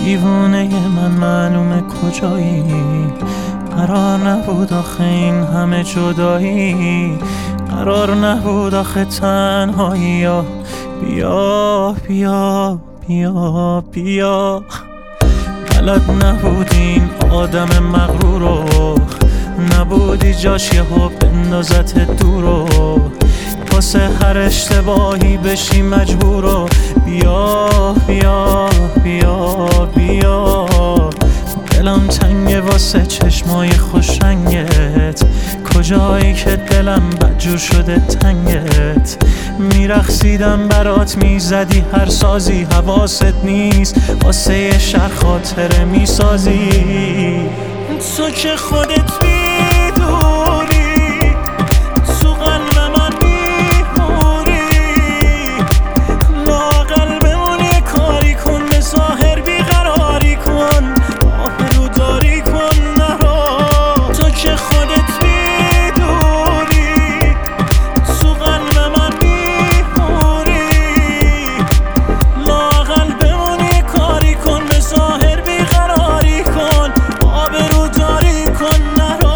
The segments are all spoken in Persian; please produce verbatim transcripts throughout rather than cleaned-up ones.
دیوونه من معلومه کجایی، قرار نبود آخه این همه جدایی، قرار نبود آخه تنهایی. یا بیا بیا بیا بیا بلد نبودین آدم مغرورو، نبودی جاش یهو بندازت دورو، واسه هر اشتباهی بشی مجبورو. بیا بیا بیا بیا دلم تنگه واسه چشمای خوشرنگت، کجایی که دلم بدجور شده تنگت. میرقصیدم برات میزدی هر سازی، حواست نیست واسه یه شهر خاطره میسازی. تو که خودت میدونی تو قلب من میمونی، لااقل بمون یه کاری کن، به ظاهر بیقراری کن، آبرو داری کن نرو. تو که خودت میدونی تو قلب من میمونی، لااقل بمون یه کاری کن، به ظاهر بیقراری کن، آبرو داری کن نرو.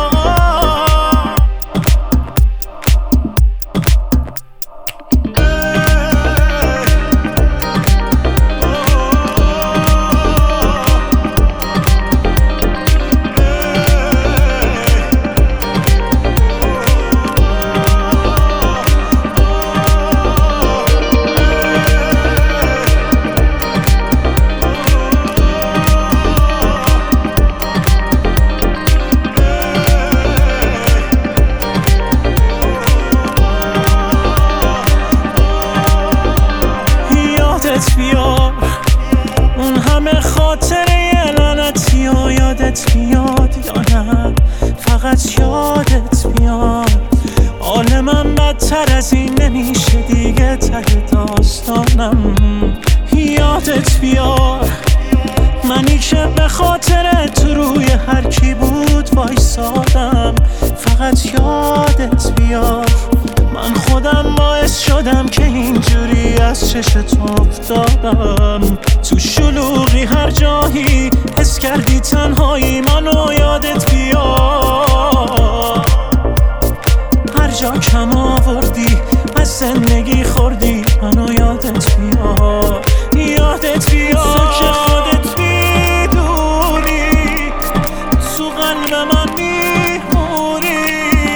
بیار اون همه خاطره لعنتی و یادت بیاد یا نه فقط یادت بیاد. حال من بدتر از این نمیشه دیگه، ته داستانم یادت بیار. منی که به خاطر تو روی هر کی بود وایسادم، فقط یادت بیار. من خودم باعث شدم که اینجوری از چشت افتادم، تو شلوغی هر جایی حس کردی تنهایی، منو یادت بیار. هر جا کم آوردی از زندگی خوردی، منو یادت بیار، یادت بیار. تو که خودت میدونی تو قلب من میمونی،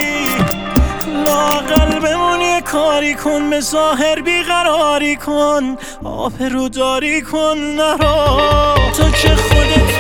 لااقل بمون یه کاری کن، به ظاهر بیقراری کن، آبرو داری کن نرو. تو که خودت